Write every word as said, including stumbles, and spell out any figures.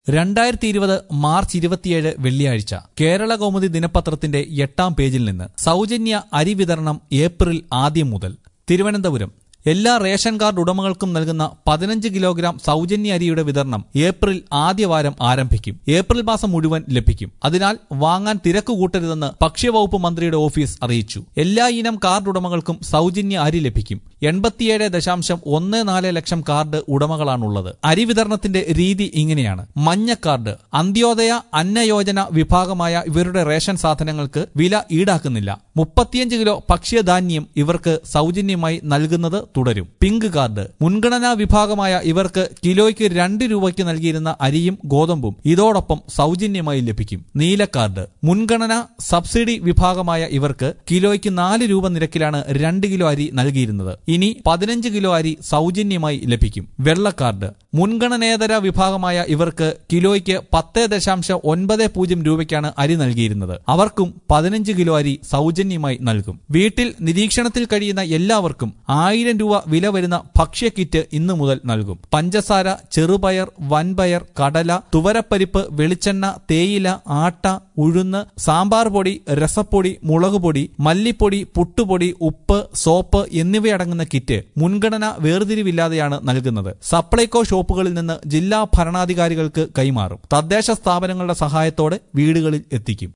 രണ്ടായിരത്തി ഇരുപത് മാർച്ച് ഇരുപത്തിയേഴ് വെള്ളിയാഴ്ച കേരള കൗമുദി ദിനപത്രത്തിന്റെ എട്ടാം പേജിൽ നിന്ന് സൗജന്യ അരി വിതരണം ഏപ്രിൽ ആദ്യം മുതൽ. തിരുവനന്തപുരം എല്ലാ റേഷൻ കാർഡ് ഉടമകൾക്കും നൽകുന്ന പതിനഞ്ച് കിലോഗ്രാം സൗജന്യ അരിയുടെ വിതരണം ഏപ്രിൽ ആദ്യവാരം ആരംഭിക്കും. ഏപ്രിൽ മാസം മുഴുവൻ ലഭിക്കും. അതിനാൽ വാങ്ങാൻ തിരക്ക് കൂട്ടരുതെന്ന് ഭക്ഷ്യവകുപ്പ് മന്ത്രിയുടെ ഓഫീസ് അറിയിച്ചു. എല്ലാ ഇനം കാർഡ് ഉടമകൾക്കും സൗജന്യ അരി ലഭിക്കും. എൺപത്തിയേഴ് ദശാംശം ഒന്ന് നാല് ലക്ഷം കാർഡ് ഉടമകളാണുള്ളത്. അരി വിതരണത്തിന്റെ രീതി ഇങ്ങനെയാണ്. മഞ്ഞ കാർഡ് അന്ത്യോദയ അന്നയോജന വിഭാഗമായ ഇവരുടെ റേഷൻ സാധനങ്ങൾക്ക് വില ഈടാക്കുന്നില്ല. മുപ്പത്തിയഞ്ച് കിലോ ഭക്ഷ്യധാന്യം ഇവർക്ക് സൗജന്യമായി നൽകുന്നത് തുടരും. പിങ്ക് കാർഡ് മുൻഗണനാ വിഭാഗമായ ഇവർക്ക് കിലോയ്ക്ക് രണ്ട് രൂപയ്ക്ക് നൽകിയിരുന്ന അരിയും ഗോതമ്പും ഇതോടൊപ്പം സൗജന്യമായി ലഭിക്കും. നീല കാർഡ് മുൻഗണന സബ്സിഡി വിഭാഗമായ ഇവർക്ക് കിലോയ്ക്ക് നാല് രൂപ നിരക്കിലാണ് രണ്ട് കിലോ അരി നൽകിയിരുന്നത്. ഇനി പതിനഞ്ച് കിലോ അരി സൗജന്യമായി ലഭിക്കും. വെള്ള കാർഡ് മുൻഗണനേതര വിഭാഗമായ ഇവർക്ക് കിലോയ്ക്ക് പത്ത് ദശാംശം ഒൻപത് പൂജ്യം രൂപയ്ക്കാണ് അരി നൽകിയിരുന്നത്. അവർക്കും പതിനഞ്ച് കിലോ അരി സൗജന്യമായി നൽകും. വീട്ടിൽ നിരീക്ഷണത്തിൽ കഴിയുന്ന എല്ലാവർക്കും ആയിരം രൂപ വില വരുന്ന ഭക്ഷ്യ കിറ്റ് ഇന്നു മുതൽ നൽകും. പഞ്ചസാര, ചെറുപയർ, വൻപയർ, കടല, തുവരപ്പരിപ്പ്, വെളിച്ചെണ്ണ, തേയില, ആട്ട, ഉഴുന്ന്, സാമ്പാർ പൊടി, രസപ്പൊടി, മുളകുപൊടി, മല്ലിപ്പൊടി, പുട്ടുപൊടി, ഉപ്പ്, സോപ്പ് എന്നിവയടങ്ങുന്ന കിറ്റ് മുൻഗണന വേർതിരിവില്ലാതെയാണ് നൽകുന്നത്. സപ്ലൈകോ ഷോപ്പുകളിൽ നിന്ന് ജില്ലാ ഭരണാധികാരികൾക്ക് കൈമാറും. തദ്ദേശ സ്ഥാപനങ്ങളുടെ സഹായത്തോടെ വീടുകളിൽ എത്തിക്കും.